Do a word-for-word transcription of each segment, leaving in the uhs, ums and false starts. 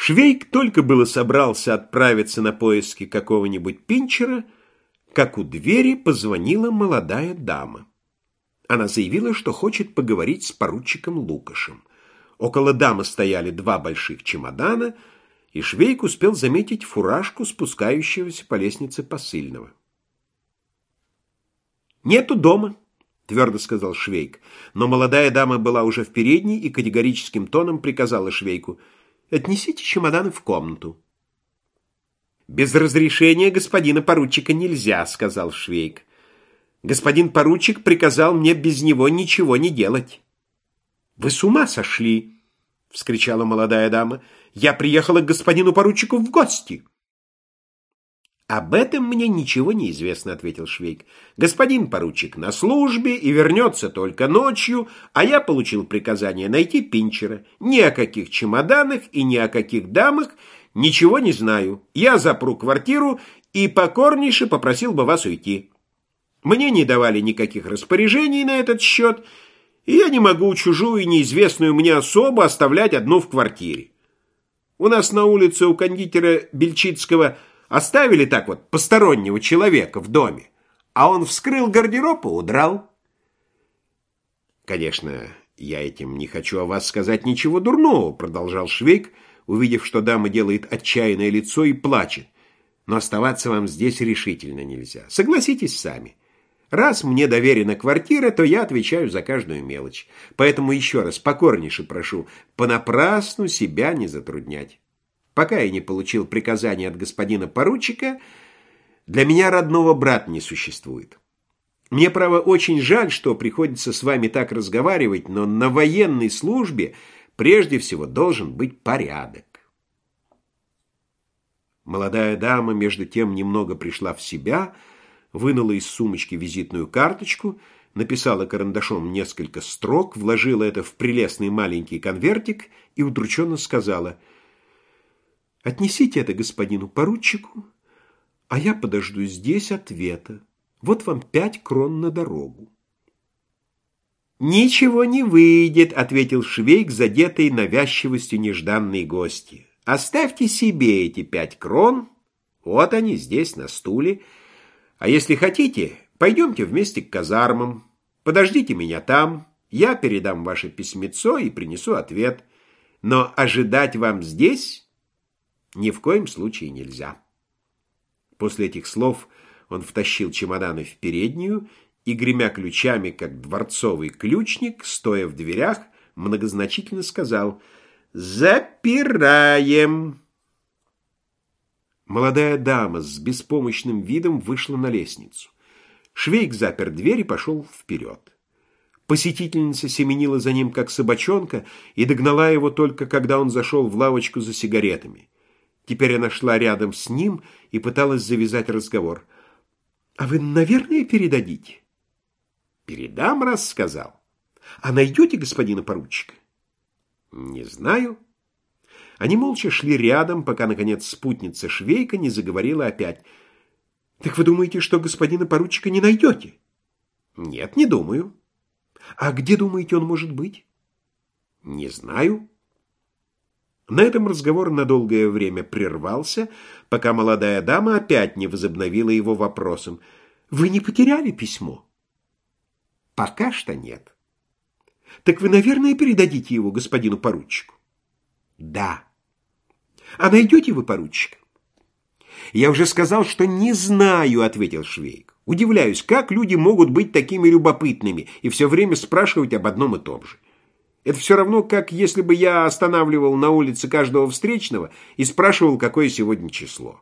Швейк только было собрался отправиться на поиски какого-нибудь Пинчера, как у двери позвонила молодая дама. Она заявила, что хочет поговорить с поручиком Лукашем. Около дамы стояли два больших чемодана, и Швейк успел заметить фуражку спускающегося по лестнице посыльного. «Нету дома», — твердо сказал Швейк, но молодая дама была уже в передней и категорическим тоном приказала Швейку: «Отнесите чемоданы в комнату». «Без разрешения господина поручика нельзя», — сказал Швейк. «Господин поручик приказал мне без него ничего не делать». «Вы с ума сошли!» — вскричала молодая дама. «Я приехала к господину поручику в гости». «Об этом мне ничего не известно», — ответил Швейк. «Господин поручик на службе и вернется только ночью, а я получил приказание найти Пинчера. Ни о каких чемоданах и ни о каких дамах ничего не знаю. Я запру квартиру и покорнейше попросил бы вас уйти. Мне не давали никаких распоряжений на этот счет, и я не могу чужую неизвестную мне особу оставлять одну в квартире. У нас на улице у кондитера Бельчицкого оставили так вот постороннего человека в доме, а он вскрыл гардероб и удрал». «Конечно, я этим не хочу о вас сказать ничего дурного», — продолжал Швейк, увидев, что дама делает отчаянное лицо и плачет. «Но оставаться вам здесь решительно нельзя. Согласитесь сами. Раз мне доверена квартира, то я отвечаю за каждую мелочь. Поэтому еще раз покорнейше прошу понапрасну себя не затруднять. Пока я не получил приказания от господина поручика, для меня родного брата не существует. Мне, право, очень жаль, что приходится с вами так разговаривать, но на военной службе прежде всего должен быть порядок». Молодая дама, между тем, немного пришла в себя, вынула из сумочки визитную карточку, написала карандашом несколько строк, вложила это в прелестный маленький конвертик и удрученно сказала: «Отнесите это господину поручику, а я подожду здесь ответа. Вот вам пять крон на дорогу». «Ничего не выйдет», — ответил Швейк, задетый навязчивостью нежданной гости. «Оставьте себе эти пять крон, вот они здесь на стуле. А если хотите, пойдемте вместе к казармам, подождите меня там, я передам ваше письмецо и принесу ответ. Но ожидать вам здесь ни в коем случае нельзя». После этих слов он втащил чемоданы в переднюю и, гремя ключами, как дворцовый ключник, стоя в дверях, многозначительно сказал: «Запираем». Молодая дама с беспомощным видом вышла на лестницу. Швейк запер дверь и пошел вперед. Посетительница семенила за ним, как собачонка, и догнала его только, когда он зашел в лавочку за сигаретами. Теперь она шла рядом с ним и пыталась завязать разговор. «А вы, наверное, передадите?» «Передам, раз сказал». «А найдете господина поручика?» «Не знаю». Они молча шли рядом, пока, наконец, спутница Швейка не заговорила опять. «Так вы думаете, что господина поручика не найдете?» «Нет, не думаю». «А где, думаете, он может быть?» «Не знаю». На этом разговор на долгое время прервался, пока молодая дама опять не возобновила его вопросом: «Вы не потеряли письмо?» «Пока что нет». «Так вы, наверное, передадите его господину поручику?» «Да». «А найдете вы поручика?» «Я уже сказал, что не знаю», — ответил Швейк. «Удивляюсь, как люди могут быть такими любопытными и все время спрашивать об одном и том же. Это все равно, как если бы я останавливал на улице каждого встречного и спрашивал, какое сегодня число».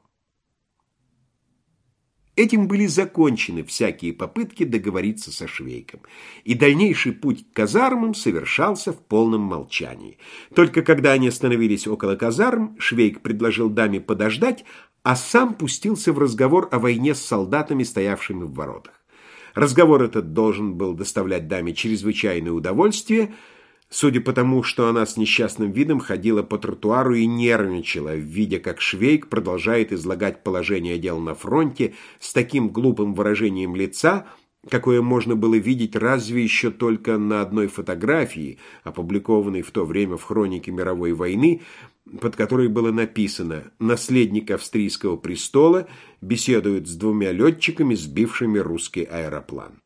Этим были закончены всякие попытки договориться со Швейком, и дальнейший путь к казармам совершался в полном молчании. Только когда они остановились около казарм, Швейк предложил даме подождать, а сам пустился в разговор о войне с солдатами, стоявшими в воротах. Разговор этот должен был доставлять даме чрезвычайное удовольствие, судя по тому, что она с несчастным видом ходила по тротуару и нервничала, видя, как Швейк продолжает излагать положение дел на фронте с таким глупым выражением лица, какое можно было видеть разве еще только на одной фотографии, опубликованной в то время в хронике мировой войны, под которой было написано: «Наследник австрийского престола беседует с двумя летчиками, сбившими русский аэроплан».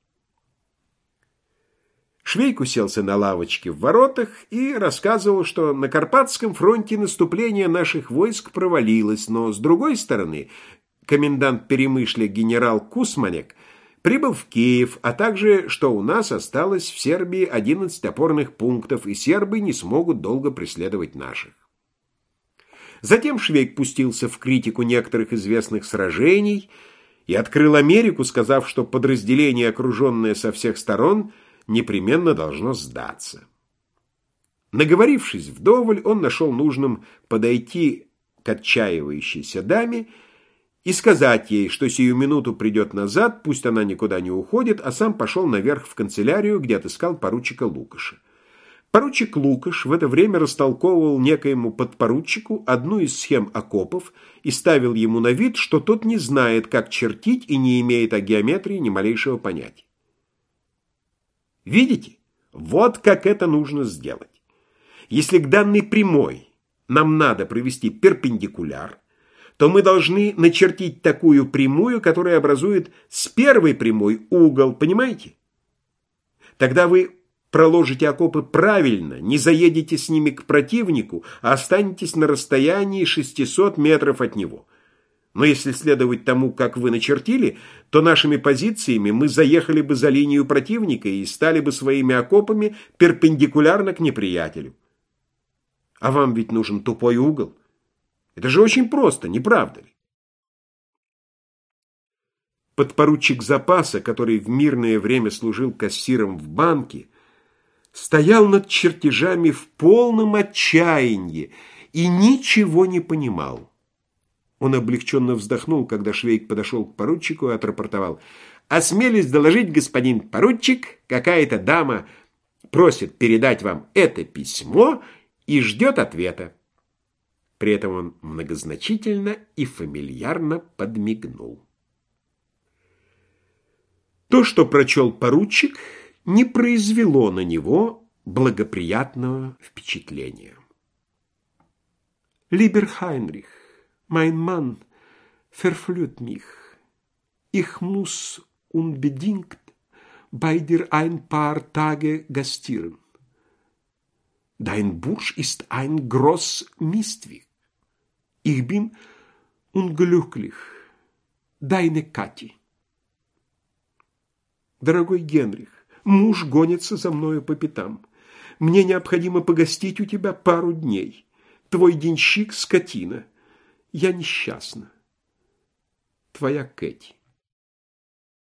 Швейк уселся на лавочке в воротах и рассказывал, что на Карпатском фронте наступление наших войск провалилось, но, с другой стороны, комендант Перемышля генерал Кусманек прибыл в Киев, а также, что у нас осталось в Сербии одиннадцать опорных пунктов, и сербы не смогут долго преследовать наших. Затем Швейк пустился в критику некоторых известных сражений и открыл Америку, сказав, что подразделение, окруженное со всех сторон, непременно должно сдаться. Наговорившись вдоволь, он нашел нужным подойти к отчаивающейся даме и сказать ей, что сию минуту придет назад, пусть она никуда не уходит, а сам пошел наверх в канцелярию, где отыскал поручика Лукаша. Поручик Лукаш в это время растолковывал некоему подпоручику одну из схем окопов и ставил ему на вид, что тот не знает, как чертить, и не имеет о геометрии ни малейшего понятия. Видите? Вот как это нужно сделать. Если к данной прямой нам надо провести перпендикуляр, то мы должны начертить такую прямую, которая образует с первой прямой угол, понимаете? Тогда вы проложите окопы правильно, не заедете с ними к противнику, а останетесь на расстоянии шестисот метров от него. Но если следовать тому, как вы начертили, то нашими позициями мы заехали бы за линию противника и стали бы своими окопами перпендикулярно к неприятелю. А вам ведь нужен тупой угол. Это же очень просто, не правда ли? Подпоручик запаса, который в мирное время служил кассиром в банке, стоял над чертежами в полном отчаянии и ничего не понимал. Он облегченно вздохнул, когда Швейк подошел к поручику и отрапортовал: «Осмелюсь доложить, господин поручик, какая-то дама просит передать вам это письмо и ждет ответа». При этом он многозначительно и фамильярно подмигнул. То, что прочел поручик, не произвело на него благоприятного впечатления. «Либер Хайнрих, mein Mann verflucht mich. Ich muss unbedingt bei dir ein paar Tage gastieren. Dein Bursch ist ein groß Mistvieh. Ich bin unglücklich. Deine Кати». «Дорогой Генрих, муж гонится за мною по пятам. Мне необходимо погостить у тебя пару дней. Твой денщик — скотина. Я несчастна. Твоя Кэти».